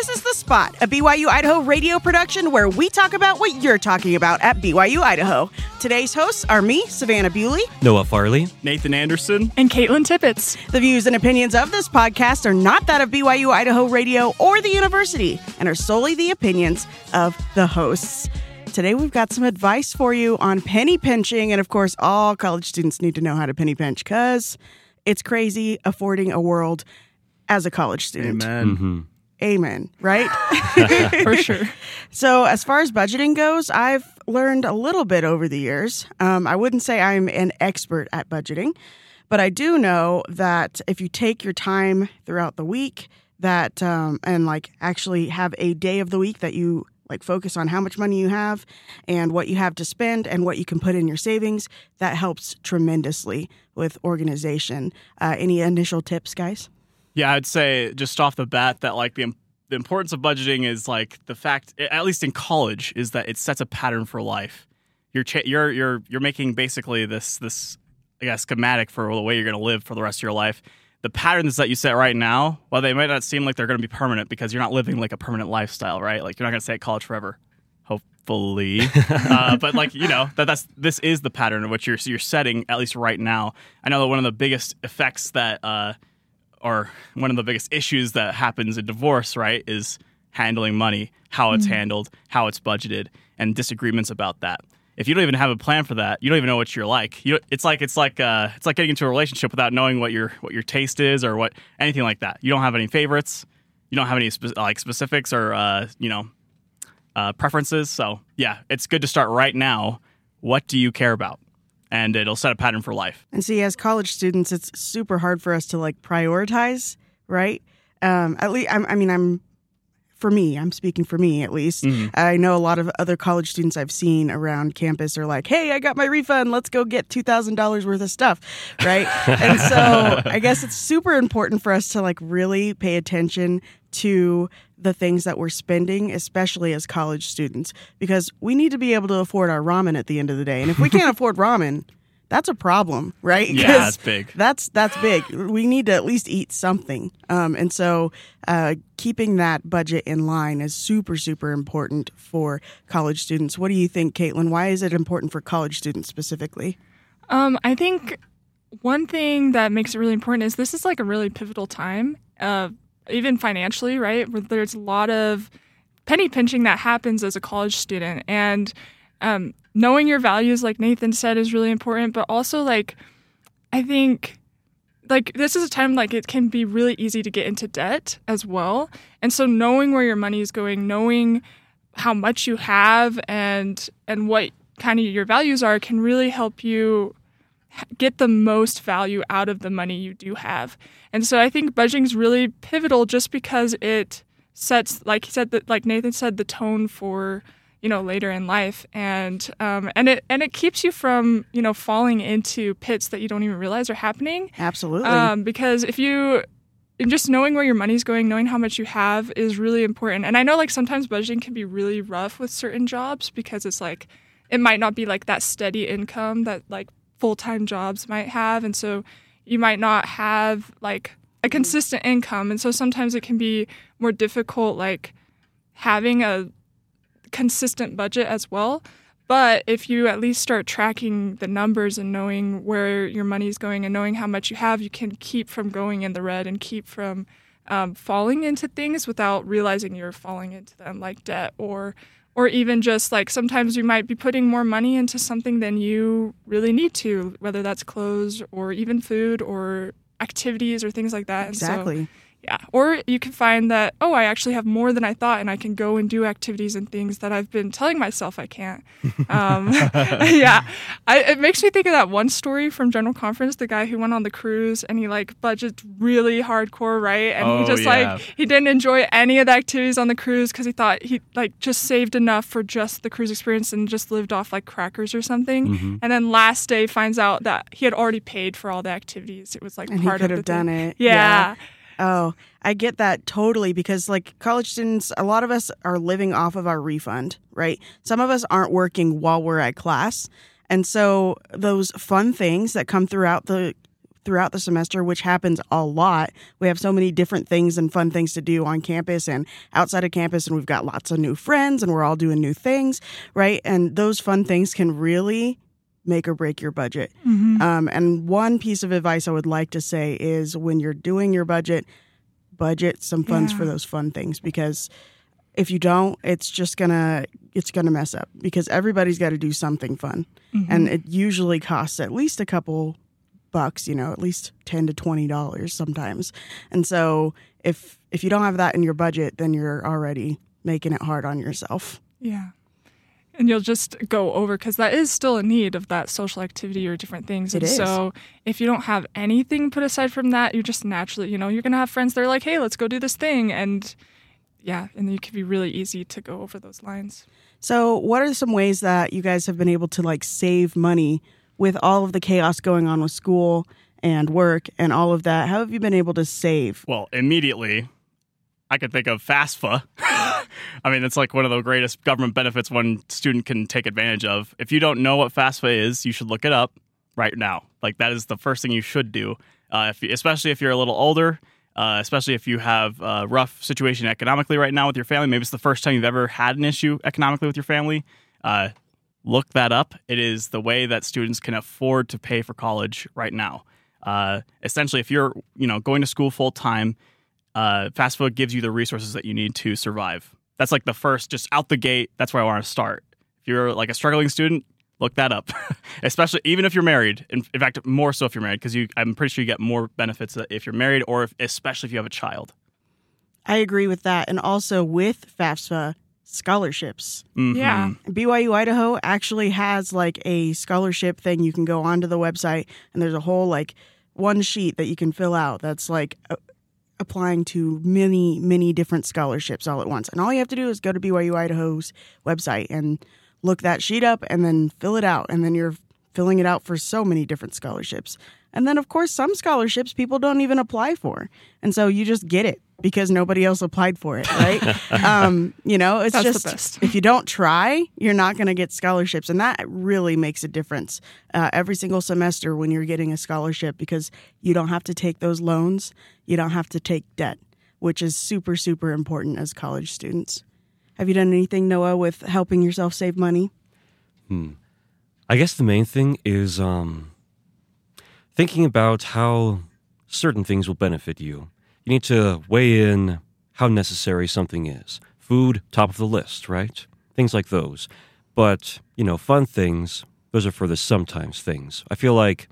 This is The Spot, a BYU Idaho radio production where we talk about what you're talking about at BYU Idaho. Today's hosts are me, Savannah Bewley, Noah Farley, Nathan Anderson, and Caitlin Tippett. The views and opinions of this podcast are not that of BYU Idaho Radio or the university and are solely the opinions of the hosts. Today we've got some advice for you on penny pinching, and of course all college students need to know how to penny pinch because it's crazy affording a world as a college student. Amen. Mm-hmm. Amen, right? For sure. So as far as budgeting goes, I've learned a little bit over the years. I wouldn't say I'm an expert at budgeting, but I do know that if you take your time throughout the week that and like actually have a day of the week that you like focus on how much money you have and what you have to spend and what you can put in your savings, that helps tremendously with organization. Any initial tips, guys? Yeah, I'd say just off the bat that like the importance of budgeting is like the fact, at least in college, is that it sets a pattern for life. You're making basically this I guess schematic for the way you're going to live for the rest of your life. The patterns that you set right now, while they might not seem like they're going to be permanent because you're not living like a permanent lifestyle, right? Like you're not going to stay at college forever, hopefully. But like, you know, this is the pattern of what you're setting, at least right now. I know that one of the biggest effects that, or one of the biggest issues that happens in divorce, right, is handling money, how it's handled, how it's budgeted, and disagreements about that. If you don't even have a plan for that, you don't even know what you're like. It's like getting into a relationship without knowing what your taste is or what anything like that. You don't have any favorites. You don't have any specifics or preferences. So yeah, it's good to start right now. What do you care about? And it'll set a pattern for life. And see, as college students, it's super hard for us to like prioritize, right? At least, I'm speaking for me at least. Mm-hmm. I know a lot of other college students I've seen around campus are like, hey, I got my refund. Let's go get $2,000 worth of stuff, right? And so I guess it's super important for us to like really pay attention to the things that we're spending, especially as college students, because we need to be able to afford our ramen at the end of the day. And if we can't afford ramen, that's a problem, right? Yeah, that's big. That's big. We need to at least eat something. And so keeping that budget in line is super, super important for college students. What do you think, Caitlin? Why is it important for college students specifically? I think one thing that makes it really important is this is like a really pivotal time, even financially, right? Where there's a lot of penny pinching that happens as a college student. And knowing your values, like Nathan said, is really important. But also, like, I think, like, this is a time, like, it can be really easy to get into debt as well. And so knowing where your money is going, knowing how much you have and what kind of your values are can really help you get the most value out of the money you do have. And so I think budgeting is really pivotal just because it sets, like he said, like Nathan said, the tone for, you know, later in life, and it keeps you from, you know, falling into pits that you don't even realize are happening. Absolutely. Because if you just knowing where your money's going, knowing how much you have is really important. And I know like sometimes budgeting can be really rough with certain jobs because it's like it might not be like that steady income that like full-time jobs might have, and so you might not have like a consistent income, and so sometimes it can be more difficult like having a consistent budget as well. But if you at least start tracking the numbers and knowing where your money is going and knowing how much you have, you can keep from going in the red and keep from falling into things without realizing you're falling into them, like debt or even just like sometimes you might be putting more money into something than you really need to, whether that's clothes or even food or activities or things like that. Exactly. And so, yeah. Or you can find that, oh, I actually have more than I thought, and I can go and do activities and things that I've been telling myself I can't. Yeah. It makes me think of that one story from General Conference, the guy who went on the cruise and he like budgeted really hardcore, right? And he just like, he didn't enjoy any of the activities on the cruise because he thought he like just saved enough for just the cruise experience and just lived off like crackers or something. Mm-hmm. And then last day finds out that he had already paid for all the activities. It was like and part he could of have done it. Yeah. Oh, I get that totally because like college students, a lot of us are living off of our refund, right? Some of us aren't working while we're at class. And so those fun things that come throughout the throughout the semester, which happens a lot. We have so many different things and fun things to do on campus and outside of campus, and we've got lots of new friends, and we're all doing new things, right? And those fun things can really make or break your budget. And one piece of advice I would like to say is when you're doing your budget some funds for those fun things, because if you don't, it's gonna mess up, because everybody's got to do something fun, and it usually costs at least a couple bucks, at least $10 to $20 sometimes. And so if you don't have that in your budget, then you're already making it hard on yourself. Yeah. And you'll just go over, because that is still a need of that social activity or different things. It is. So if you don't have anything put aside from that, you're just naturally, you're going to have friends that are like, hey, let's go do this thing. And yeah, and it can be really easy to go over those lines. So what are some ways that you guys have been able to save money with all of the chaos going on with school and work and all of that? How have you been able to save? Well, immediately, I could think of FAFSA. I mean, it's one of the greatest government benefits one student can take advantage of. If you don't know what FAFSA is, you should look it up right now. That is the first thing you should do, especially if you're a little older, especially if you have a rough situation economically right now with your family. Maybe it's the first time you've ever had an issue economically with your family. Look that up. It is the way that students can afford to pay for college right now. Essentially, if you're going to school full time, FAFSA gives you the resources that you need to survive. That's the first, just out the gate. That's where I want to start. If you're a struggling student, look that up. Especially even if you're married. In fact, more so if you're married, because I'm pretty sure you get more benefits if you're married, or especially if you have a child. I agree with that. And also with FAFSA, scholarships. Yeah. BYU Idaho actually has a scholarship thing. You can go onto the website, and there's a whole one sheet that you can fill out that's applying to many, many different scholarships all at once. And all you have to do is go to BYU Idaho's website and look that sheet up and then fill it out. And then you're filling it out for so many different scholarships. And then, of course, some scholarships people don't even apply for. And so you just get it because nobody else applied for it, right? It's That's just, the best. if you don't try, you're not going to get scholarships. And that really makes a difference every single semester when you're getting a scholarship, because you don't have to take those loans. You don't have to take debt, which is super, super important as college students. Have you done anything, Noah, with helping yourself save money? I guess the main thing is thinking about how certain things will benefit you. You need to weigh in how necessary something is. Food, top of the list, right? Things like those. But, fun things, those are for the sometimes things. I feel like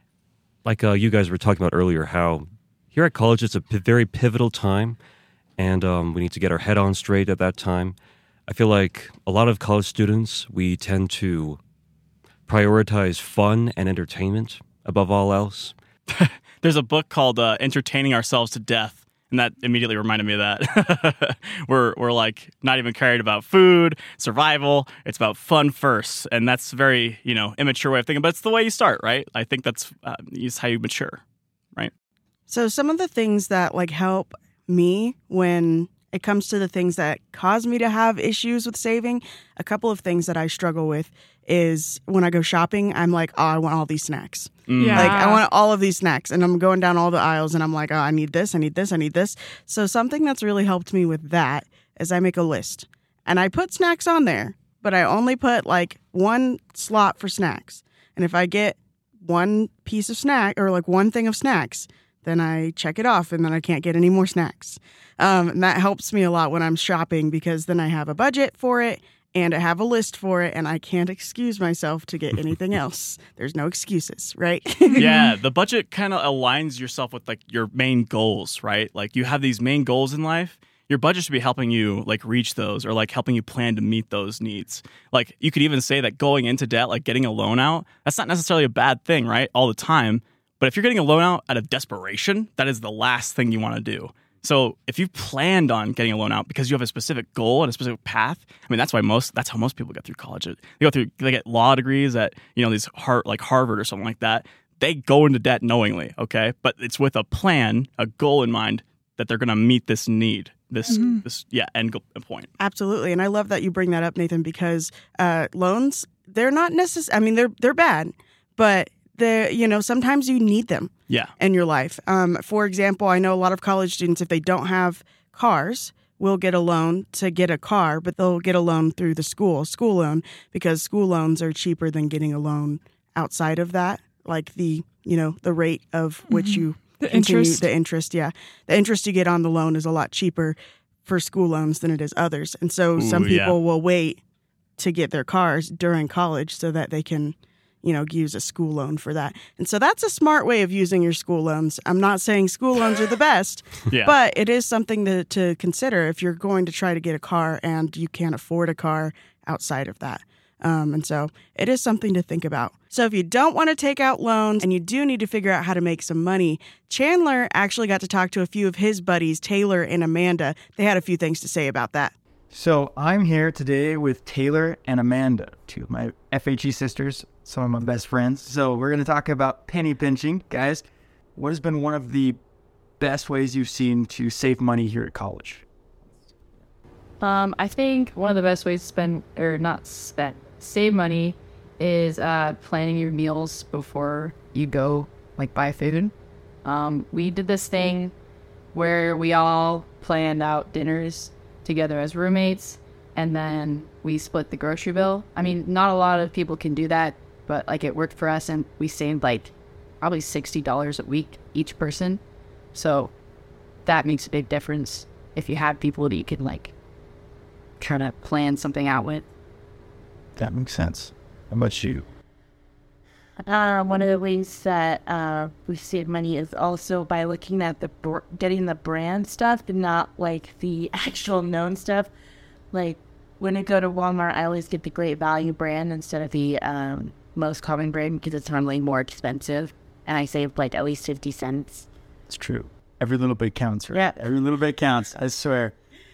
you guys were talking about earlier, how here at college it's a very pivotal time, and we need to get our head on straight at that time. I feel like a lot of college students, we tend to prioritize fun and entertainment above all else. There's a book called Entertaining Ourselves to Death, and that immediately reminded me of that. we're not even caring about food, survival. It's about fun first, and that's very immature way of thinking. But it's the way you start, right? I think that's is how you mature, right? So some of the things that help me when it comes to the things that cause me to have issues with saving, a couple of things that I struggle with is when I go shopping, I'm like, oh, I want all these snacks. Yeah. I want all of these snacks. And I'm going down all the aisles and I'm like, oh, I need this, I need this, I need this. So something that's really helped me with that is I make a list. And I put snacks on there, but I only put one slot for snacks. And if I get one piece of snack or one thing of snacks, then I check it off and then I can't get any more snacks. And that helps me a lot when I'm shopping, because then I have a budget for it and I have a list for it, and I can't excuse myself to get anything else. There's no excuses, right? Yeah, the budget kind of aligns yourself with your main goals, right? You have these main goals in life. Your budget should be helping you reach those, or helping you plan to meet those needs. You could even say that going into debt, getting a loan out, that's not necessarily a bad thing, right? All the time. But if you're getting a loan out out of desperation, that is the last thing you want to do. So if you've planned on getting a loan out because you have a specific goal and a specific path, I mean, that's how most people get through college. They get law degrees at, these Harvard or something like that. They go into debt knowingly, okay? But it's with a plan, a goal in mind that they're going to meet this need, this end point. Absolutely. And I love that you bring that up, Nathan, because loans, they're not necessary. I mean, they're bad, but sometimes you need them Yeah. in your life. For example, I know a lot of college students, if they don't have cars, will get a loan to get a car, but they'll get a loan through the school loan, because school loans are cheaper than getting a loan outside of that, like the rate of which you continue, the interest. Yeah. The interest you get on the loan is a lot cheaper for school loans than it is others. And so some people will wait to get their cars during college so that they can, use a school loan for that. And so that's a smart way of using your school loans. I'm not saying school loans are the best, but it is something to consider if you're going to try to get a car and you can't afford a car outside of that. And so it is something to think about. So if you don't want to take out loans and you do need to figure out how to make some money, Chandler actually got to talk to a few of his buddies, Taylor and Amanda. They had a few things to say about that. So I'm here today with Taylor and Amanda, two of my FHE sisters, some of my best friends. So we're going to talk about penny pinching. Guys, what has been one of the best ways you've seen to save money here at college? I think one of the best ways to save money is planning your meals before you go, buy food. We did this thing where we all planned out dinners together as roommates, and then we split the grocery bill. I mean, not a lot of people can do that, but it worked for us, and we saved probably $60 a week each person. So that makes a big difference if you have people that you can try to plan something out with. That makes sense. How about you? One of the ways that we save money is also by looking at getting the brand stuff and not the actual known stuff. When I go to Walmart, I always get the Great Value brand instead of the most common brand, because it's normally more expensive, and I save at least 50 cents. It's true. Every little bit counts, right? Yeah. Every little bit counts, I swear.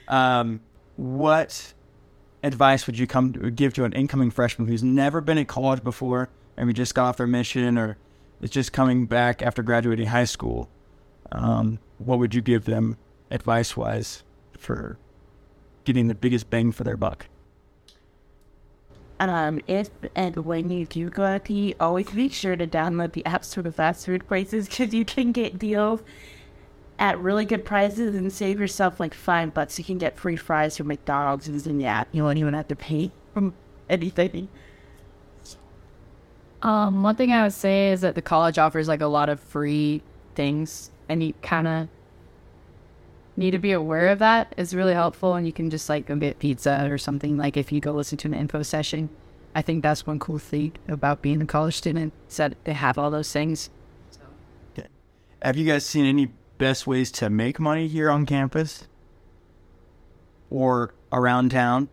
What advice would you give to an incoming freshman who's never been at college before, maybe just got off their mission, or is just coming back after graduating high school? What would you give them advice-wise for getting the biggest bang for their buck? If and when you do go out to eat, always make sure to download the apps for the fast food places, because you can get deals at really good prices and save yourself $5. You can get free fries from McDonald's using the app. You won't even have to pay from anything. One thing I would say is that the college offers a lot of free things, and you kind of need to be aware of that. It's really helpful, and you can just go get pizza or something. If you go listen to an info session, I think that's one cool thing about being a college student, is that they have all those things. Okay. Have you guys seen any best ways to make money here on campus or around town?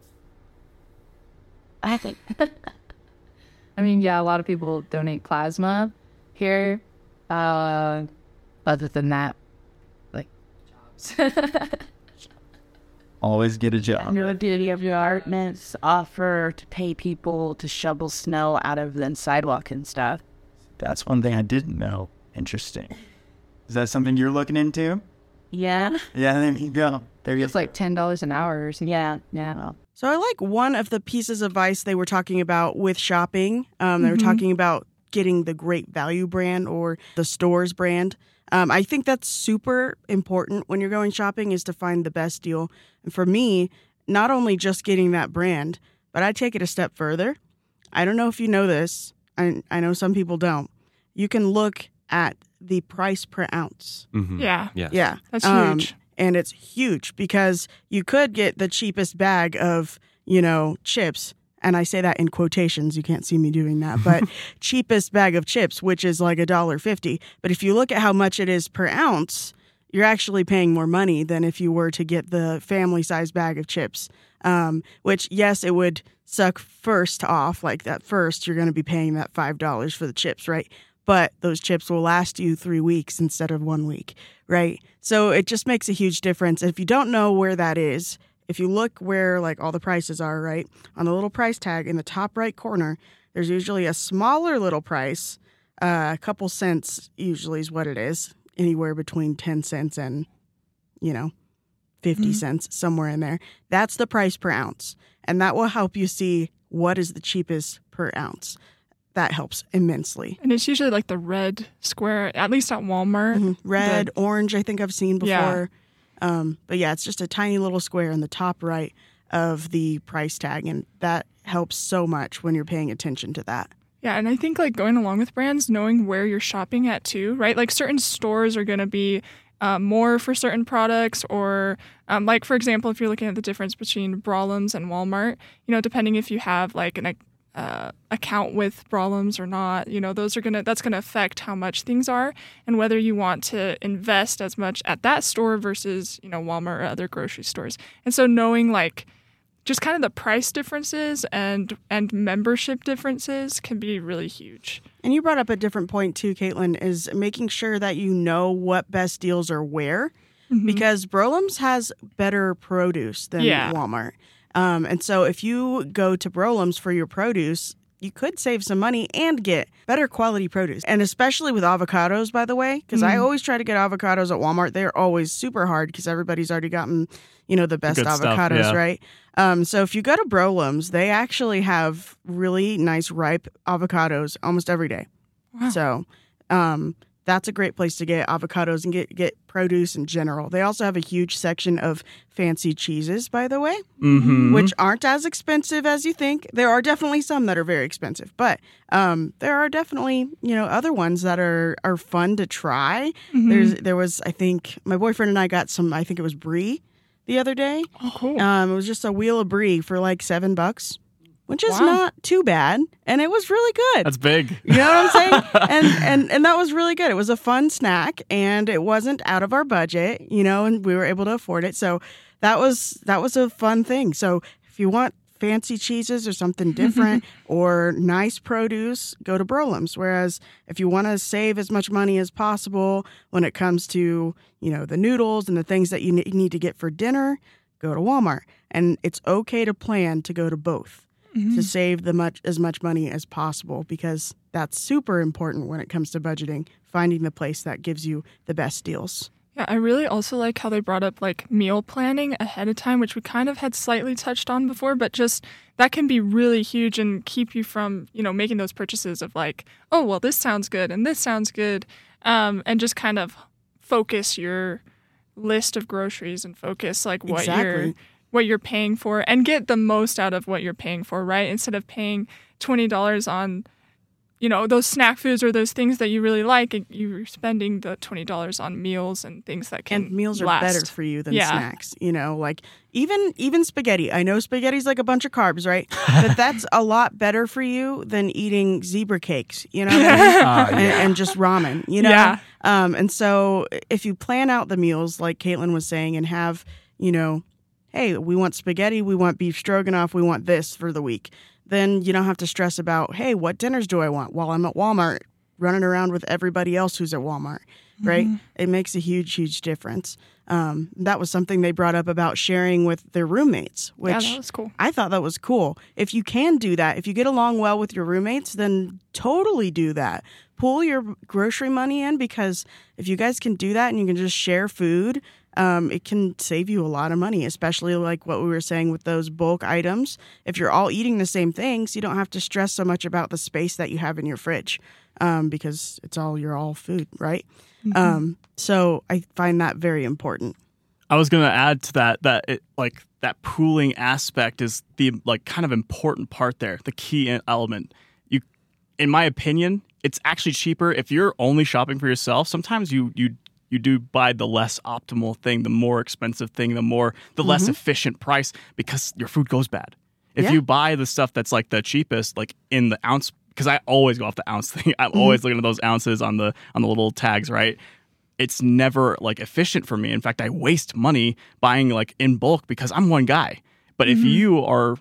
I think. I mean, yeah, a lot of people donate plasma here. Other than that, jobs. Always get a job. The departments offer to pay people to shovel snow out of the sidewalk and stuff. That's one thing I didn't know. Interesting. Is that something you're looking into? Yeah. Yeah, there you go. It's $10 an hour or something. Yeah. So I like one of the pieces of advice they were talking about with shopping. They were talking about getting the Great Value brand or the store's brand. I think that's super important when you're going shopping, is to find the best deal. And for me, not only just getting that brand, but I take it a step further. I don't know if you know this. I know some people don't. You can look at the price per ounce. Mm-hmm. Yeah. Yes. Yeah. That's huge. And it's huge, because you could get the cheapest bag of, chips. And I say that in quotations. You can't see me doing that. But cheapest bag of chips, which is $1.50. But if you look at how much it is per ounce, you're actually paying more money than if you were to get the family-sized bag of chips. Which, yes, it would suck first off. At first, you're going to be paying that $5 for the chips, right? But those chips will last you 3 weeks instead of 1 week, right? So it just makes a huge difference. If you don't know where that is, if you look where all the prices are, right, on the little price tag in the top right corner, there's usually a smaller little price, a couple cents usually is what it is, anywhere between 10 cents and, 50 cents, somewhere in there. That's the price per ounce. And that will help you see what is the cheapest per ounce. that helps immensely. And it's usually like the red square, at least at Walmart. Red, orange, I think I've seen before. But yeah, it's just a tiny little square in the top right of the price tag, and that helps so much when you're paying attention to that. Yeah, and I think like going along with brands, knowing where you're shopping at too, right? Like certain stores are going to be more for certain products, or like for example, if you're looking at the difference between Brawlham's and Walmart, depending if you have like an account with Brawlham's or not, that's gonna affect how much things are and whether you want to invest as much at that store versus Walmart or other grocery stores. And so knowing like just kind of the price differences and membership differences can be really huge. And you brought up a different point too, Caitlin, is making sure that you know what best deals are where, because Brawlham's has better produce than Walmart. And so if you go to Brawlham's for your produce, you could save some money and get better quality produce. And especially with avocados, by the way, because I always try to get avocados at Walmart. They're always super hard because everybody's already gotten, the best Good avocados, stuff, yeah. right? So if you go to Brawlham's, they actually have really nice ripe avocados almost every day. Wow. So that's a great place to get avocados and get produce in general. They also have a huge section of fancy cheeses, by the way, which aren't as expensive as you think. There are definitely some that are very expensive, but there are definitely, other ones that are fun to try. There was, I think, my boyfriend and I got some, I think it was brie the other day. Oh, cool. It was just a wheel of brie for like $7. Which is not too bad, and it was really good. That's big. You know what I'm saying? and that was really good. It was a fun snack, and it wasn't out of our budget, and we were able to afford it. So that was a fun thing. So if you want fancy cheeses or something different or nice produce, go to Brawlham's. Whereas if you want to save as much money as possible when it comes to, the noodles and the things that you need to get for dinner, go to Walmart. And it's okay to plan to go to both. To save as much money as possible, because that's super important when it comes to budgeting, finding the place that gives you the best deals. Yeah, I really also like how they brought up like meal planning ahead of time, which we kind of had slightly touched on before, but just that can be really huge and keep you from, making those purchases of like, oh, well, this sounds good and this sounds good, and just kind of focus your list of groceries and focus like what you're paying for and get the most out of what you're paying for, right? Instead of paying $20 on, those snack foods or those things that you really like, you're spending the $20 on meals and things that can And meals are last. better for you than snacks, like even spaghetti. I know spaghetti's like a bunch of carbs, right? But that's a lot better for you than eating zebra cakes, what I mean? And just ramen, Yeah. And so if you plan out the meals like Caitlin was saying and have, hey, we want spaghetti, we want beef stroganoff, we want this for the week. Then you don't have to stress about, hey, what dinners do I want while I'm at Walmart running around with everybody else who's at Walmart, right? It makes a huge, huge difference. That was something they brought up about sharing with their roommates, which that was cool. I thought that was cool. If you can do that, if you get along well with your roommates, then totally do that. Pull your grocery money in, because if you guys can do that and you can just share food, it can save you a lot of money, especially like what we were saying with those bulk items. If you're all eating the same things, you don't have to stress so much about the space that you have in your fridge, because it's your all food, right? So I find that very important. I was going to add to that that pooling aspect is the kind of important part there, the key element. In my opinion, it's actually cheaper if you're only shopping for yourself. Sometimes you do buy the less optimal thing, the more expensive thing, the less efficient price, because your food goes bad. If you buy the stuff that's like the cheapest, like in the ounce, because I always go off the ounce thing. I'm always looking at those ounces on the little tags, right? It's never efficient for me. In fact, I waste money buying in bulk because I'm one guy. But if you are,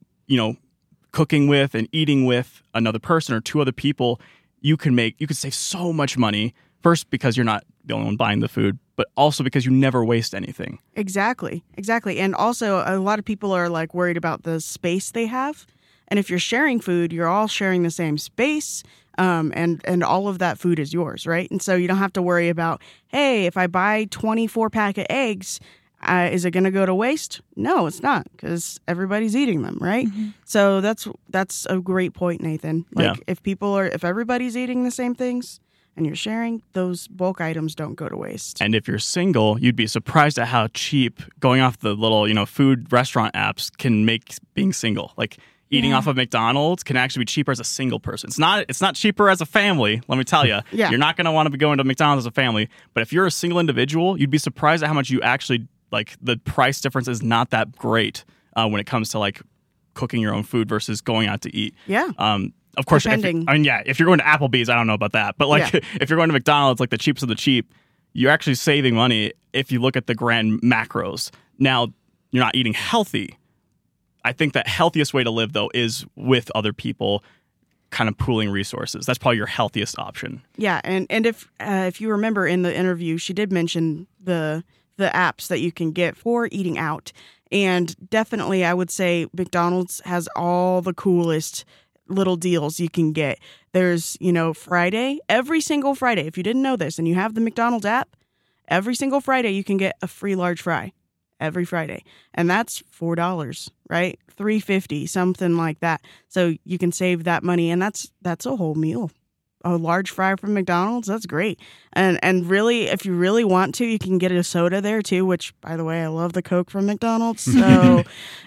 cooking with and eating with another person or two other people, you could save so much money. First, because you're not the only one buying the food, but also because you never waste anything. Exactly. And also, a lot of people are worried about the space they have. And if you're sharing food, you're all sharing the same space, and all of that food is yours, right? And so you don't have to worry about, hey, if I buy 24 pack of eggs, Is it going to go to waste? No, it's not, because everybody's eating them, right? So that's a great point, Nathan. Like if everybody's eating the same things and you're sharing, those bulk items don't go to waste. And if you're single, you'd be surprised at how cheap going off the little, food restaurant apps can make being single. Like eating off of McDonald's can actually be cheaper as a single person. It's not cheaper as a family, let me tell you. You're not going to want to be going to McDonald's as a family. But if you're a single individual, you'd be surprised at how much you actually, like, the price difference is not that great when it comes to, like, cooking your own food versus going out to eat. Yeah. Of course, Depending. if you're going to Applebee's, I don't know about that. But, like, if you're going to McDonald's, like the cheapest of the cheap, you're actually saving money if you look at the grand macros. Now, you're not eating healthy. I think that healthiest way to live, though, is with other people, kind of pooling resources. That's probably your healthiest option. Yeah, and if you remember in the interview, she did mention the apps that you can get for eating out. And definitely, I would say McDonald's has all the coolest little deals you can get. There's, Friday, every single Friday. If you didn't know this and you have the McDonald's app, every single Friday you can get a free large fry. Every Friday. And that's $4, right? $3.50, something like that. So you can save that money, and that's a whole meal. A large fry from McDonald's, that's great. And really, if you really want to, you can get a soda there too, which, by the way, I love the Coke from McDonald's. So,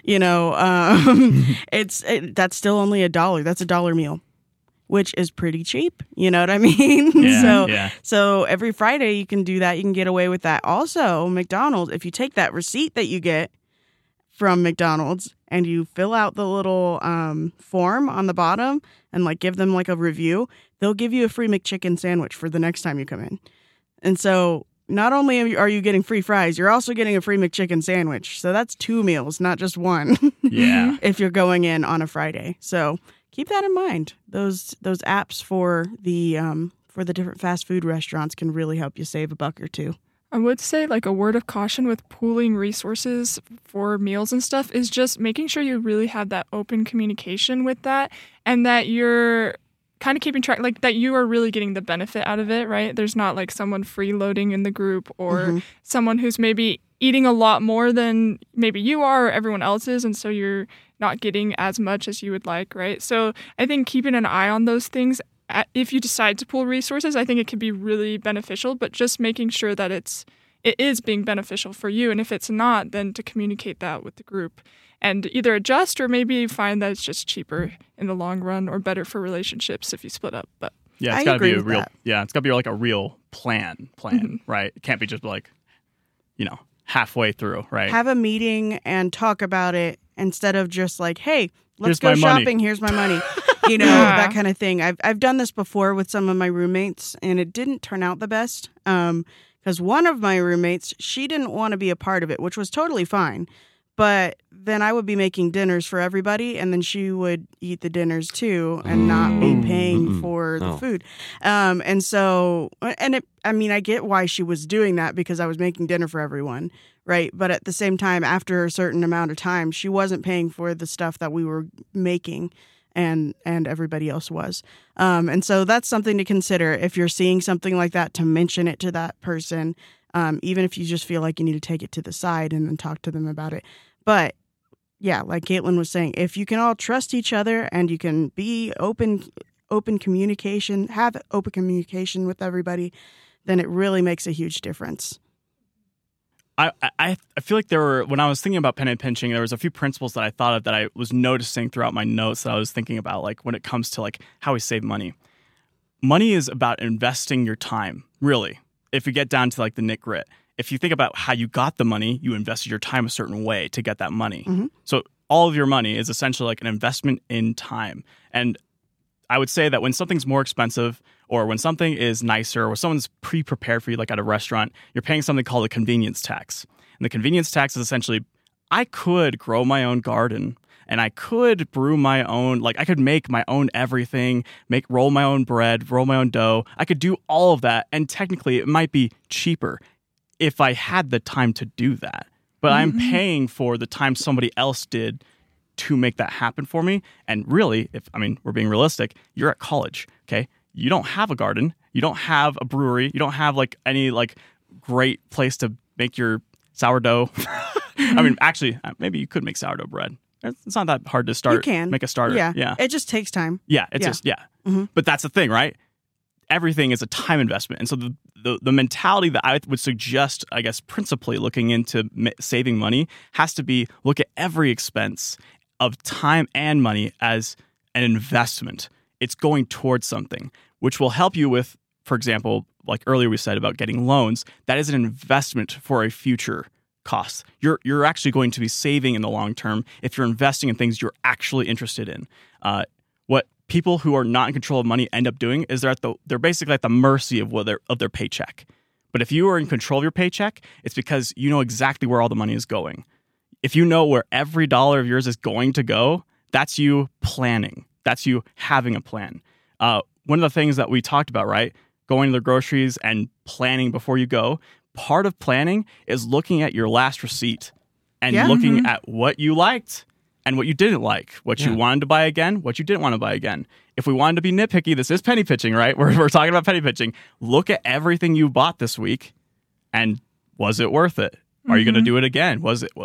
that's still only $1. That's $1 meal, which is pretty cheap. You know what I mean? So every Friday you can do that. You can get away with that. Also, McDonald's, if you take that receipt that you get from McDonald's and you fill out the little form on the bottom and like give them like a review, they'll give you a free McChicken sandwich for the next time you come in. And so not only are you getting free fries, you're also getting a free McChicken sandwich. So that's 2 meals, not just one. Yeah. If you're going in on a Friday. So keep that in mind. Those apps for the different fast food restaurants can really help you save $1 or $2. I would say, like, a word of caution with pooling resources for meals and stuff is just making sure you really have that open communication with that, and that you're kind of keeping track, like, that you are really getting the benefit out of it, right? There's not like someone freeloading in the group or someone who's maybe eating a lot more than maybe you are or everyone else is, and so you're not getting as much as you would like, right? So I think keeping an eye on those things, if you decide to pool resources, I think it can be really beneficial, but just making sure that it is being beneficial for you. And if it's not, then to communicate that with the group and either adjust or maybe find that it's just cheaper in the long run or better for relationships if you split up. But yeah, it's got to be a real, it's got to be like a real plan, right? It can't be just like, halfway through, right? Have a meeting and talk about it instead of just like, hey, let's go shopping. Here's my money. That kind of thing. I've done this before with some of my roommates, and it didn't turn out the best. Because one of my roommates, she didn't want to be a part of it, which was totally fine. But then I would be making dinners for everybody, and then she would eat the dinners too and not be paying for the food. I get why she was doing that because I was making dinner for everyone, right? But at the same time, after a certain amount of time, she wasn't paying for the stuff that we were making, and everybody else was. And so that's something to consider if you're seeing something like that, to mention it to that person, even if you just feel like you need to take it to the side and then talk to them about it. But yeah, like Caitlin was saying, if you can all trust each other and you can be open communication, have open communication with everybody, then it really makes a huge difference. I feel like when I was thinking about penny pinching, there was a few principles that I thought of that I was noticing throughout my notes that I was thinking about, like when it comes to like how we save money. Money is about investing your time, really. If you get down to like the nit grit, if you think about how you got the money, you invested your time a certain way to get that money. So all of your money is essentially like an investment in time. And I would say that when something's more expensive or when something is nicer or someone's pre-prepared for you, like at a restaurant, you're paying something called a convenience tax. And the convenience tax is essentially, I could grow my own garden and I could brew my own, like I could make my own everything, roll my own bread, roll my own dough. I could do all of that. And technically it might be cheaper if I had the time to do that. But I'm paying for the time somebody else did to make that happen for me. And really, we're being realistic, you're at college, okay? You don't have a garden. You don't have a brewery. You don't have like any like great place to make your sourdough. I mean, actually, maybe you could make sourdough bread. It's not that hard to start. You can. Make a starter. Yeah. It just takes time. Yeah. It's just, But that's the thing, right? Everything is a time investment. And so the mentality that I would suggest, I guess, principally looking into saving money has to be look at every expense of time and money as an investment. It's going towards something, which will help you with, for example, like earlier we said about getting loans. That is an investment for a future cost. You're actually going to be saving in the long term if you're investing in things you're actually interested in. What people who are not in control of money end up doing is they're basically at the mercy of their paycheck. But if you are in control of your paycheck, it's because you know exactly where all the money is going. If you know where every dollar of yours is going to go, that's you planning. That's you having a plan. One of the things that we talked about, right? Going to the groceries and planning before you go. Part of planning is looking at your last receipt and looking at what you liked and what you didn't like, what you wanted to buy again, what you didn't want to buy again. If we wanted to be nitpicky, this is penny pitching, right? We're talking about penny pitching. Look at everything you bought this week and was it worth it? Are you going to do it again?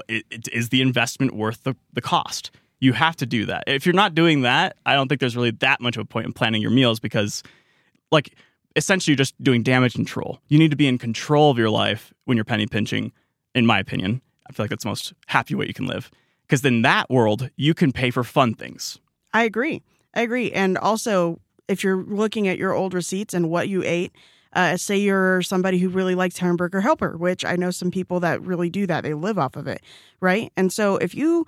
Is the investment worth the cost? You have to do that. If you're not doing that, I don't think there's really that much of a point in planning your meals because, like, essentially you're just doing damage control. You need to be in control of your life when you're penny pinching, in my opinion. I feel like that's the most happy way you can live. Because in that world, you can pay for fun things. I agree. And also, if you're looking at your old receipts and what you ate, say you're somebody who really likes Hamburger Helper, which I know some people that really do that. They live off of it, right? And so if you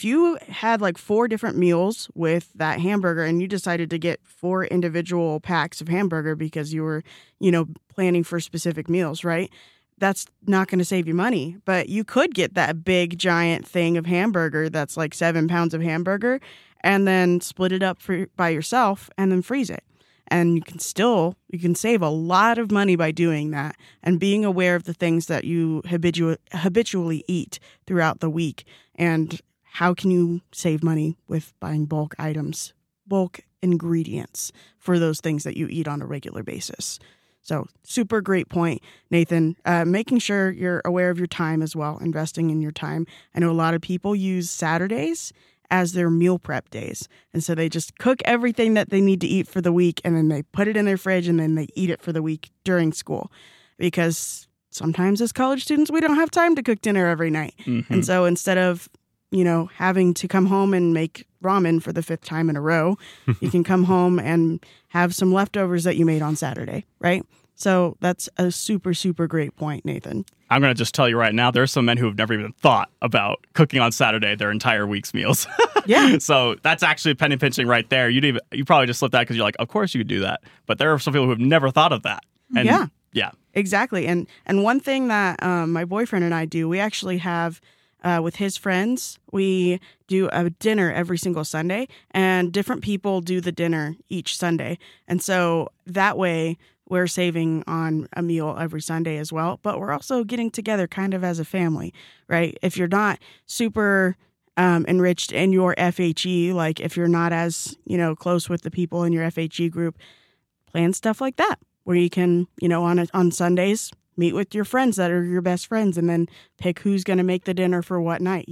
had like 4 different meals with that hamburger and you decided to get 4 individual packs of hamburger because you were, planning for specific meals, right? That's not going to save you money, but you could get that big giant thing of hamburger that's like 7 pounds of hamburger and then split it up by yourself and then freeze it. And you can save a lot of money by doing that and being aware of the things that you habitually eat throughout the week. And how can you save money with buying bulk items, bulk ingredients for those things that you eat on a regular basis? So super great point, Nathan. Making sure you're aware of your time as well, investing in your time. I know a lot of people use Saturdays as their meal prep days. And so they just cook everything that they need to eat for the week and then they put it in their fridge and then they eat it for the week during school. Because sometimes as college students, we don't have time to cook dinner every night. Mm-hmm. And so instead of, having to come home and make ramen for the 5th time in a row, you can come home and have some leftovers that you made on Saturday, right? So that's a super, super great point, Nathan. I'm going to just tell you right now, there are some men who have never even thought about cooking on Saturday their entire week's meals. Yeah. So that's actually penny pinching right there. You probably just slipped that because you're like, of course you could do that. But there are some people who have never thought of that. And yeah. Exactly. And one thing that my boyfriend and I do, we actually have with his friends, we do a dinner every single Sunday, and different people do the dinner each Sunday. And so that way we're saving on a meal every Sunday as well, but we're also getting together kind of as a family, right? If you're not super enriched in your FHE, like if you're not as, close with the people in your FHE group, plan stuff like that, where you can, on Sundays, meet with your friends that are your best friends and then pick who's going to make the dinner for what night,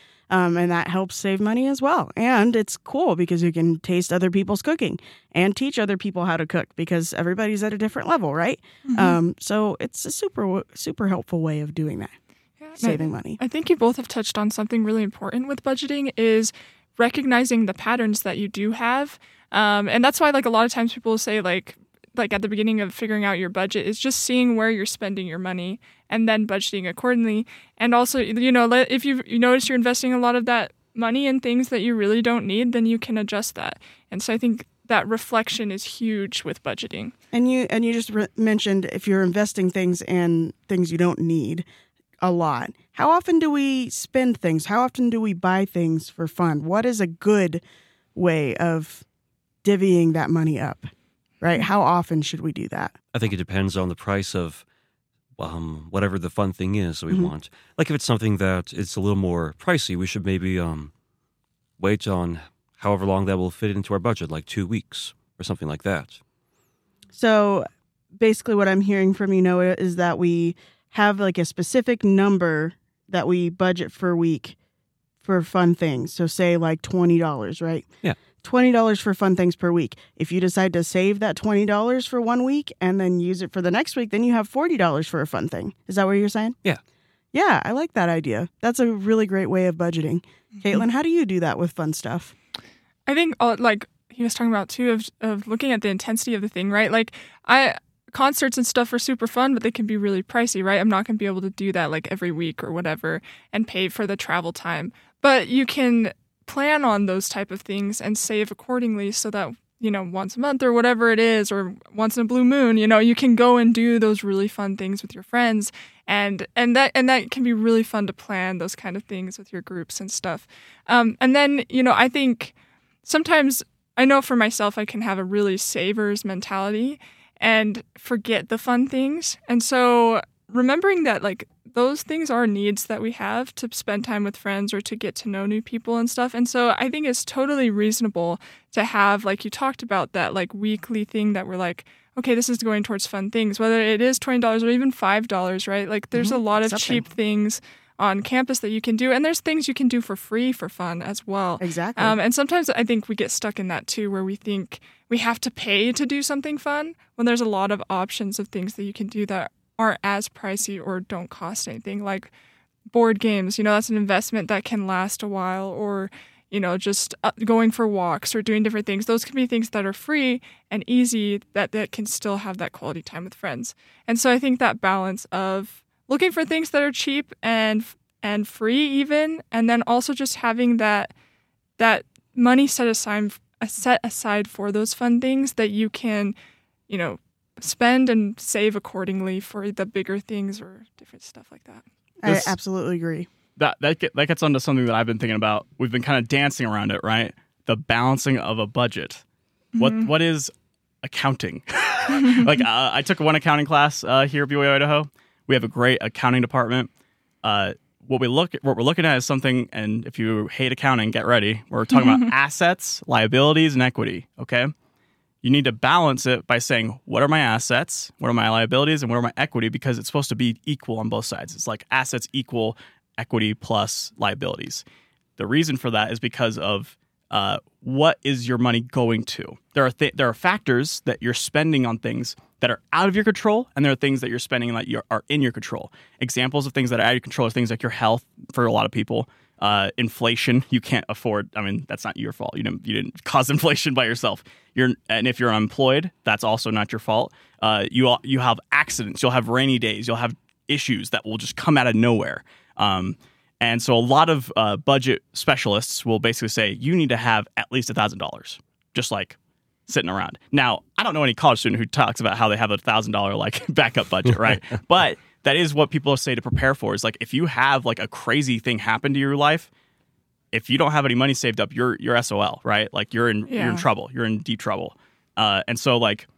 and that helps save money as well. And it's cool because you can taste other people's cooking and teach other people how to cook because everybody's at a different level, right? Mm-hmm. So it's a super, super helpful way of doing that, saving money. I think you both have touched on something really important with budgeting is recognizing the patterns that you do have. And that's why, a lot of times people say, like at the beginning of figuring out your budget is just seeing where you're spending your money and then budgeting accordingly. And also, if you notice you're investing a lot of that money in things that you really don't need, then you can adjust that. And so I think that reflection is huge with budgeting. And you just mentioned if you're investing things in things you don't need a lot. How often do we spend things? How often do we buy things for fun? What is a good way of divvying that money up? Right? How often should we do that? I think it depends on the price of whatever the fun thing is that we want. Like if it's something that it's a little more pricey, we should maybe wait on however long that will fit into our budget, like 2 weeks or something like that. So basically what I'm hearing from you, Noah, is that we have like a specific number that we budget for a week for fun things. So say like $20, right? Yeah. $20 for fun things per week. If you decide to save that $20 for 1 week and then use it for the next week, then you have $40 for a fun thing. Is that what you're saying? Yeah. Yeah, I like that idea. That's a really great way of budgeting. Caitlin, how do you do that with fun stuff? I think like he was talking about too of looking at the intensity of the thing, right? Like concerts and stuff are super fun, but they can be really pricey, right? I'm not going to be able to do that like every week or whatever and pay for the travel time. But you can plan on those type of things and save accordingly so that, you know, once a month or whatever it is, or once in a blue moon, you know, you can go and do those really fun things with your friends. And that can be really fun to plan those kind of things with your groups and stuff. And then, you know, I think sometimes I know for myself, I can have a really savers mentality and forget the fun things. And so remembering that like those things are needs that we have to spend time with friends or to get to know new people and stuff. And so I think it's totally reasonable to have, like you talked about, that like weekly thing that we're like, okay, this is going towards fun things, whether it is $20 or even $5, right? Like there's a lot of cheap things on campus that you can do. And there's things you can do for free for fun as well. Exactly. And sometimes I think we get stuck in that too, where we think we have to pay to do something fun when there's a lot of options of things that you can do that aren't as pricey or don't cost anything, like board games. You know, that's an investment that can last a while, or, you know, just going for walks or doing different things. Those can be things that are free and easy that can still have that quality time with friends. And so I think that balance of looking for things that are cheap and free even, and then also just having that money set aside for those fun things that you can, you know, spend and save accordingly for the bigger things or different stuff like that. I absolutely agree. That gets onto something that I've been thinking about. We've been kind of dancing around it, right? The balancing of a budget. What is accounting? Like I took one accounting class here at BYU Idaho. We have a great accounting department. What we're looking at is something, and if you hate accounting, get ready. We're talking about assets, liabilities, and equity. Okay. You need to balance it by saying, what are my assets, what are my liabilities, and what are my equity, because it's supposed to be equal on both sides. It's like assets equal equity plus liabilities. The reason for that is because of what is your money going to? There are factors that you're spending on things that are out of your control, and there are things that you're spending that are in your control. Examples of things that are out of your control are things like your health for a lot of people. Inflation, you can't afford. I mean, that's not your fault. You didn't cause inflation by yourself. And if you're unemployed, that's also not your fault. You have accidents. You'll have rainy days. You'll have issues that will just come out of nowhere. And so a lot of budget specialists will basically say you need to have at least $1,000, just like sitting around. Now, I don't know any college student who talks about how they have $1,000 like backup budget, right? But that is what people say to prepare for. Is like if you have like a crazy thing happen to your life, if you don't have any money saved up, you're SOL, right? Like you're in trouble. You're in deep trouble. And so like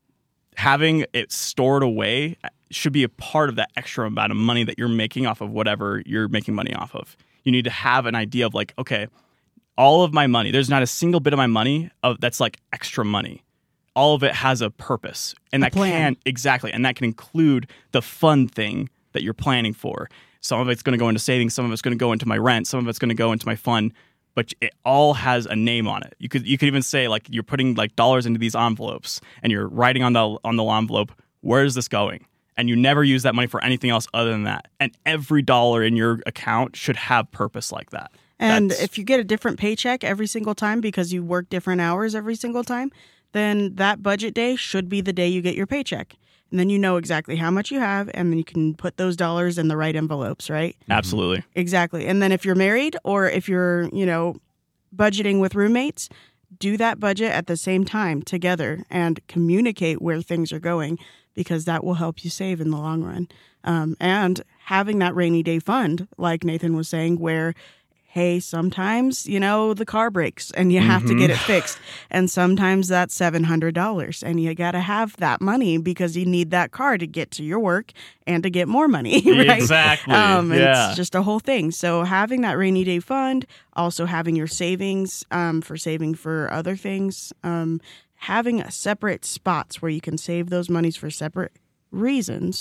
having it stored away should be a part of that extra amount of money that you're making off of whatever you're making money off of. You need to have an idea of like, okay, all of my money, there's not a single bit of my money that's like extra money. All of it has a purpose, and that can include the fun thing that you're planning for. Some of it's going to go into savings, some of it's going to go into my rent, some of it's going to go into my fun, but it all has a name on it. You could even say like you're putting like dollars into these envelopes, and you're writing on the envelope, where is this going? And you never use that money for anything else other than that. And every dollar in your account should have purpose like that. And if you get a different paycheck every single time because you work different hours every single time, then that budget day should be the day you get your paycheck. And then you know exactly how much you have, and then you can put those dollars in the right envelopes, right? Absolutely. Exactly. And then if you're married or if you're, budgeting with roommates, do that budget at the same time together and communicate where things are going, because that will help you save in the long run. And having that rainy day fund, like Nathan was saying, where hey, sometimes, the car breaks and you have to get it fixed. And sometimes that's $700 and you got to have that money because you need that car to get to your work and to get more money, right? Exactly. It's just a whole thing. So having that rainy day fund, also having your savings for saving for other things, having separate spots where you can save those monies for separate reasons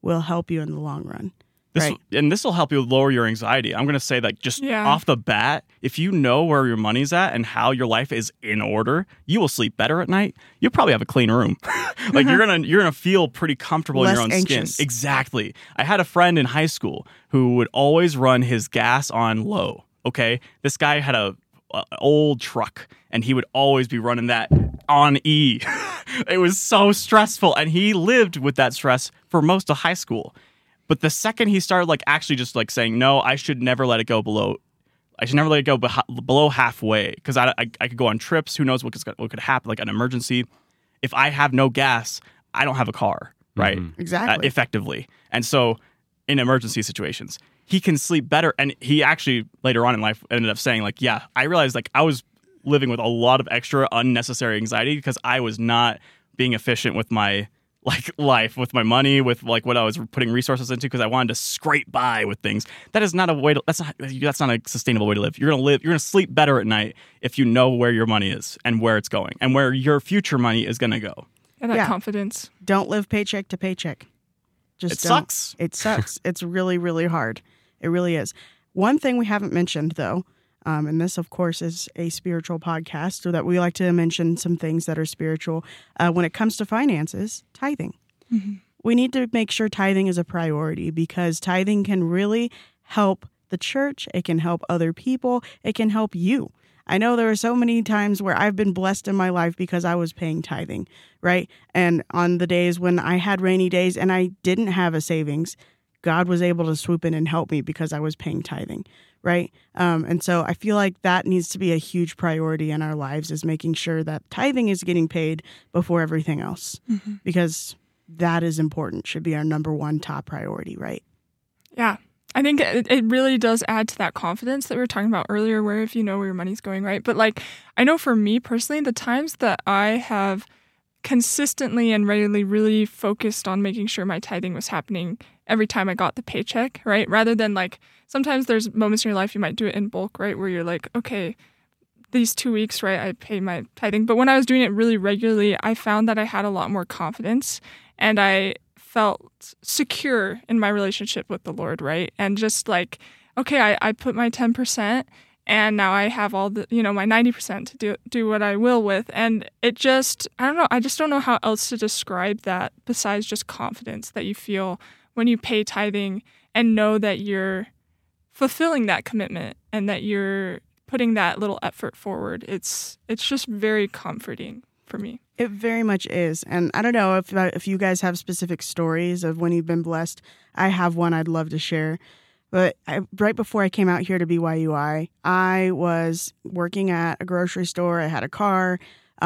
will help you in the long run. Right. And this will help you lower your anxiety. I'm going to say that just off the bat, if you know where your money's at and how your life is in order, you will sleep better at night. You'll probably have a clean room. Like you're gonna feel pretty comfortable Less in your own anxious. skin. Exactly. I had a friend in high school who would always run his gas on low. Okay, this guy had a old truck, and he would always be running that on E. It was so stressful, and he lived with that stress for most of high school. But the second he started like actually just like saying, no, I should never let it go below. I should never let it go below halfway, because I could go on trips. Who knows what could happen, like an emergency. If I have no gas, I don't have a car, right? Exactly. Effectively. And so in emergency situations, he can sleep better. And he actually later on in life ended up saying like, yeah, I realized like I was living with a lot of extra unnecessary anxiety because I was not being efficient with my like life, with my money, with like what I was putting resources into, because I wanted to scrape by with things. That is not a way to, that's not a sustainable way to live. You're going to sleep better at night if you know where your money is and where it's going and where your future money is going to go. And that confidence. Don't live paycheck to paycheck. It sucks. It sucks. It's really, really hard. It really is. One thing we haven't mentioned, though, and this, of course, is a spiritual podcast, so that we like to mention some things that are spiritual. When it comes to finances, tithing. Mm-hmm. We need to make sure tithing is a priority, because tithing can really help the church. It can help other people. It can help you. I know there are so many times where I've been blessed in my life because I was paying tithing, right? And on the days when I had rainy days and I didn't have a savings, God was able to swoop in and help me because I was paying tithing, right? And so I feel like that needs to be a huge priority in our lives, is making sure that tithing is getting paid before everything else, because that is important, should be our number one top priority, right? Yeah. I think it really does add to that confidence that we were talking about earlier, where if you know where your money's going, right? But like, I know for me personally, the times that I have consistently and regularly really focused on making sure my tithing was happening every time I got the paycheck, right? Rather than like, sometimes there's moments in your life you might do it in bulk, right? Where you're like, okay, these 2 weeks, right, I pay my tithing. But when I was doing it really regularly, I found that I had a lot more confidence, and I felt secure in my relationship with the Lord, right? And just like, okay, I put my 10%, and now I have all the, my 90% to do what I will with. And it just, I don't know, I just don't know how else to describe that besides just confidence that you feel when you pay tithing and know that you're fulfilling that commitment and that you're putting that little effort forward. It's just very comforting for me. It very much is. And I don't know if you guys have specific stories of when you've been blessed. I have one I'd love to share. But right before I came out here to BYUI, I was working at a grocery store. I had a car.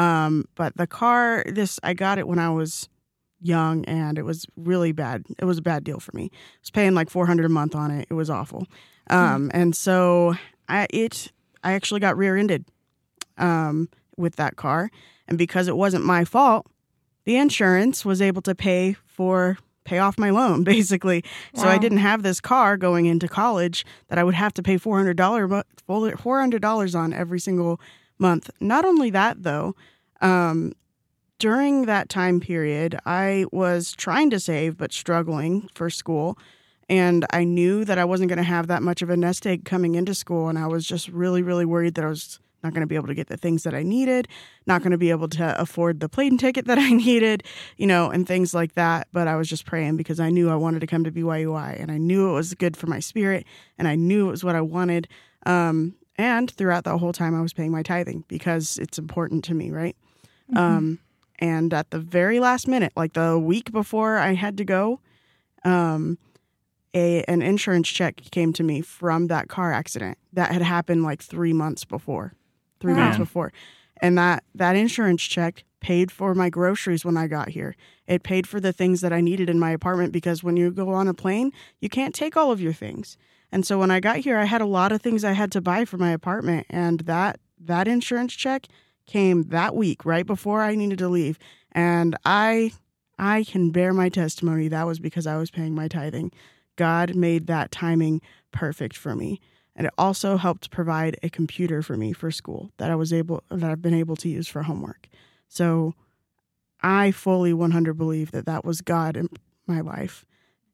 But the car, I got it when I was young, and it was really bad. It was a bad deal for me. I was paying like $400 a month on it. It was awful. And so I actually got rear-ended with that car. And because it wasn't my fault, the insurance was able to pay off my loan, basically. Wow. So I didn't have this car going into college that I would have to pay $400 on every single month. Not only that, though, during that time period, I was trying to save but struggling for school. And I knew that I wasn't going to have that much of a nest egg coming into school. And I was just really, really worried that I was not going to be able to get the things that I needed, not going to be able to afford the plane ticket that I needed, and things like that. But I was just praying because I knew I wanted to come to BYUI, and I knew it was good for my spirit, and I knew it was what I wanted. And throughout the whole time I was paying my tithing because it's important to me, right? Mm-hmm. And at the very last minute, like the week before I had to go, an insurance check came to me from that car accident that had happened like 3 months before. 3 months before. And that insurance check paid for my groceries when I got here. It paid for the things that I needed in my apartment, because when you go on a plane, you can't take all of your things. And so when I got here, I had a lot of things I had to buy for my apartment. And that insurance check came that week, right before I needed to leave. And I can bear my testimony. That was because I was paying my tithing. God made that timing perfect for me. And it also helped provide a computer for me for school that I've been able to use for homework. So I fully 100% believe that was God in my life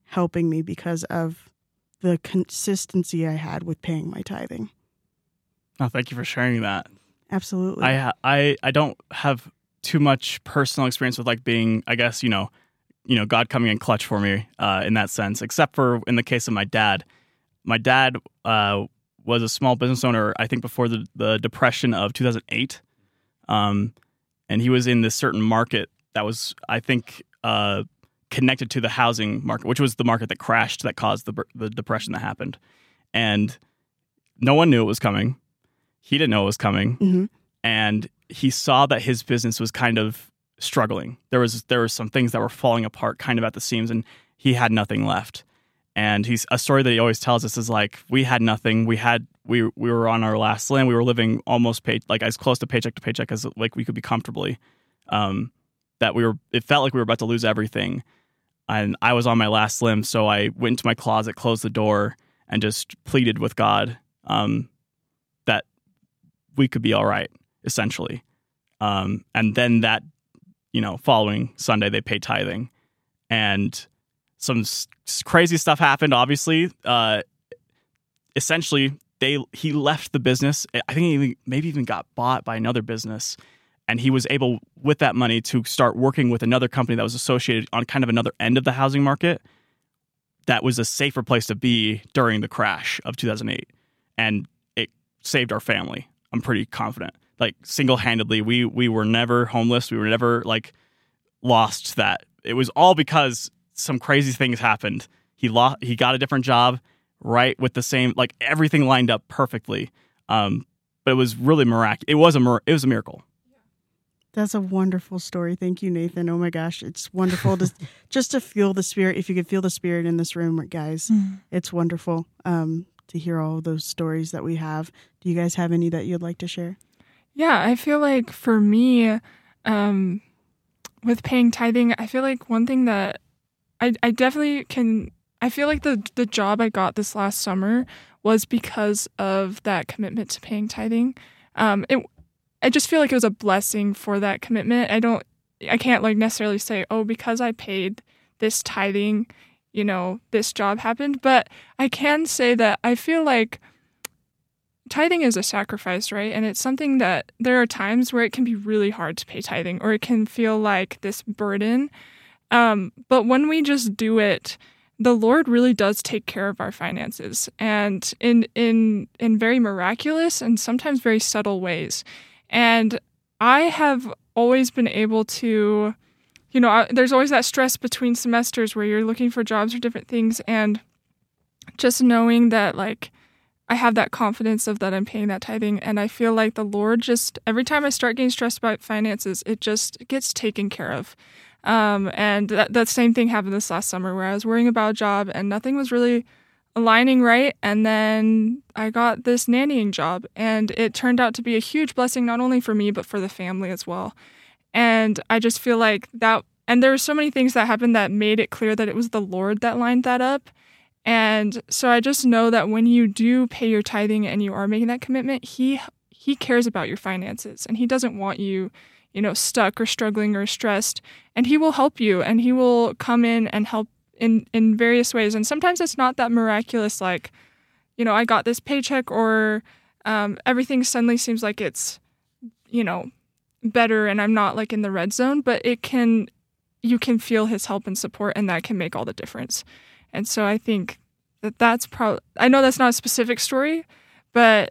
helping me because of the consistency I had with paying my tithing. Oh, thank you for sharing that. Absolutely. I don't have too much personal experience with like being, I guess, God coming in clutch for me in that sense, except for in the case of my dad. My dad was a small business owner, I think, before the Depression of 2008. And he was in this certain market that was, I think, connected to the housing market, which was the market that crashed that caused the depression that happened. And no one knew it was coming. He didn't know it was coming. Mm-hmm. And he saw that his business was kind of struggling. There were some things that were falling apart kind of at the seams, and he had nothing left. And he's a story that he always tells us is like, we had nothing. We were on our last limb. We were living almost as close to paycheck as like we could be comfortably. It felt like we were about to lose everything. And I was on my last limb. So I went into my closet, closed the door, and just pleaded with God, that we could be all right, essentially. And then that, following Sunday, they paid tithing, and some crazy stuff happened. Obviously, essentially, he left the business. I think he maybe even got bought by another business, and he was able, with that money, to start working with another company that was associated on kind of another end of the housing market. That was a safer place to be during the crash of 2008, and it saved our family. I'm pretty confident. Like single-handedly, we were never homeless. We were never like lost that. It was all because some crazy things happened. He got a different job, right, with the same, like everything lined up perfectly. But it was really miraculous. It was a miracle. That's a wonderful story. Thank you, Nathan. Oh my gosh, it's wonderful to feel the Spirit. If you could feel the Spirit in this room, guys, it's wonderful to hear all those stories that we have. Do you guys have any that you'd like to share? Yeah, I feel like for me, with paying tithing, I feel like one thing that I definitely can, I feel like the job I got this last summer was because of that commitment to paying tithing. I just feel like it was a blessing for that commitment. I can't like necessarily say, oh, because I paid this tithing, this job happened. But I can say that I feel like tithing is a sacrifice, right? And it's something that there are times where it can be really hard to pay tithing, or it can feel like this burden. But when we just do it, the Lord really does take care of our finances, and in very miraculous and sometimes very subtle ways. And I have always been able to, there's always that stress between semesters where you're looking for jobs or different things, and just knowing that like I have that confidence of that I'm paying that tithing, and I feel like the Lord just, every time I start getting stressed about finances, it just gets taken care of. And that same thing happened this last summer where I was worrying about a job and nothing was really aligning right. And then I got this nannying job, and it turned out to be a huge blessing, not only for me, but for the family as well. And I just feel like that, and there were so many things that happened that made it clear that it was the Lord that lined that up. And so I just know that when you do pay your tithing and you are making that commitment, he cares about your finances, and he doesn't want you, stuck or struggling or stressed, and he will help you, and he will come in and help in various ways. And sometimes it's not that miraculous, like, I got this paycheck, or everything suddenly seems like it's, better and I'm not like in the red zone, but you can feel his help and support, and that can make all the difference. And so I think that's probably, I know that's not a specific story, but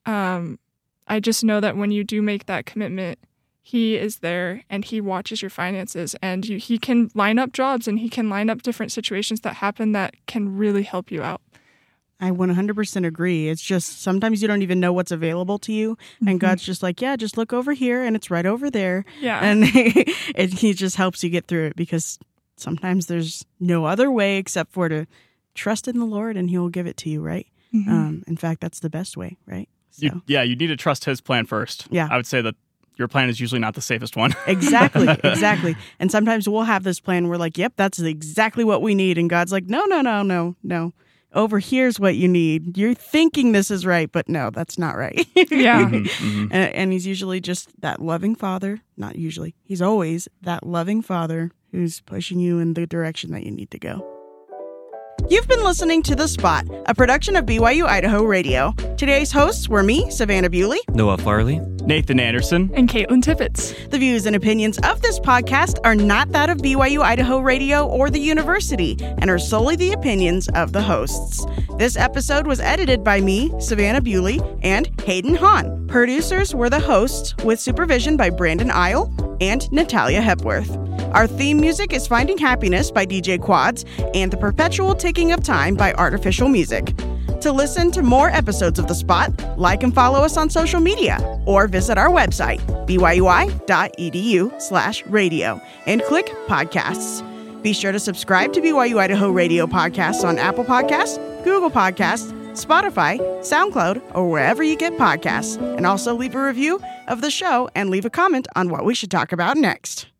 I just know that when you do make that commitment, he is there and he watches your finances, and he can line up jobs, and he can line up different situations that happen that can really help you out. I 100% agree. It's just sometimes you don't even know what's available to you. And God's just like, yeah, just look over here and it's right over there. Yeah. And he just helps you get through it, because sometimes there's no other way except for to trust in the Lord, and he'll give it to you, right? In fact, that's the best way, right? So. You need to trust his plan first. Yeah. I would say that your plan is usually not the safest one. Exactly. And sometimes we'll have this plan. We're like, yep, that's exactly what we need. And God's like, no. Over here's what you need. You're thinking this is right, but no, that's not right. Yeah. And he's usually just that loving father. Not usually. He's always that loving father who's pushing you in the direction that you need to go. You've been listening to The Spot, a production of BYU Idaho Radio. Today's hosts were me, Savannah Bewley, Noah Farley, Nathan Anderson, And Caitlin Tippett. The views and opinions of this podcast are not that of BYU Idaho Radio or the university and are solely the opinions of the hosts. This episode was edited by me, Savannah Bewley, and Hayden Hahn. Producers were the hosts with supervision by Brandon Isle and Natalia Hepworth. Our theme music is Finding Happiness by DJ Quads and The Perpetual Ticking of Time by Artificial Music. To listen to more episodes of The Spot, like and follow us on social media or visit our website, byui.edu/radio, and click podcasts. Be sure to subscribe to BYU Idaho Radio podcasts on Apple Podcasts, Google Podcasts, Spotify, SoundCloud, or wherever you get podcasts. And also leave a review of the show and leave a comment on what we should talk about next.